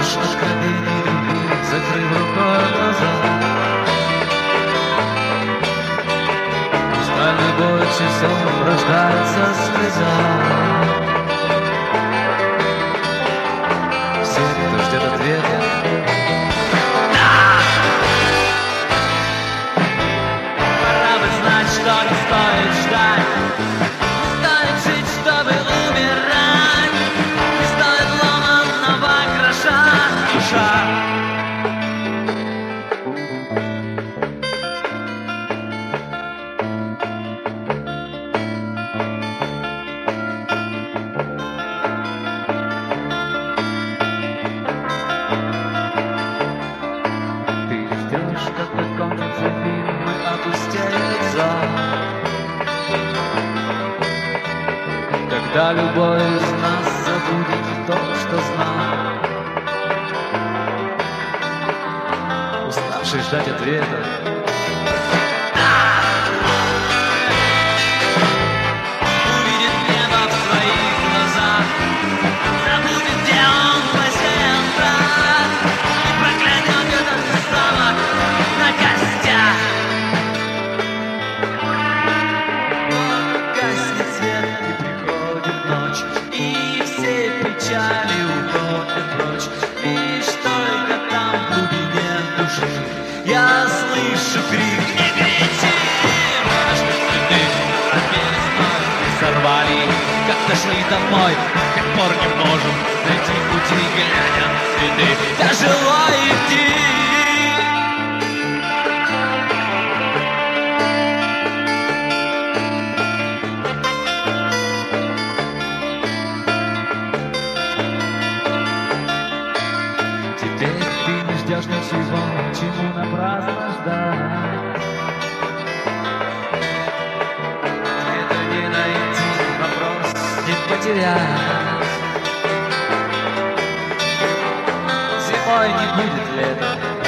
Ложь откровений любви, закрыв рукой глаза. Пускай любой часов рождается слеза. Все, кто ждет ответа, пора бы знать, что не стоит ждать. Не стоит жить, чтобы умирать. Не стоит ломаного гроша душа. Когда кончится фильм и опустеет зал, когда любой из нас забудет то, что знал, уставший ждать ответа. Увидит небо в своих глазах, забудет, где он посеял брат, и проклянет этот замок на костях. Гаснет свет и приходит ночь, и все печали уходят прочь. Лишь только там в глубине души я слышу крик: не кричи! Наши цветы разбились вновь и сорвали, как дошли домой, до сих пор не можем найти пути, глядя на цветы. Тяжело идти. Теперь ты не ждешь ничего, чему напрасно ждать. Это не найти, вопрос не потерять. Зимой не будет лета,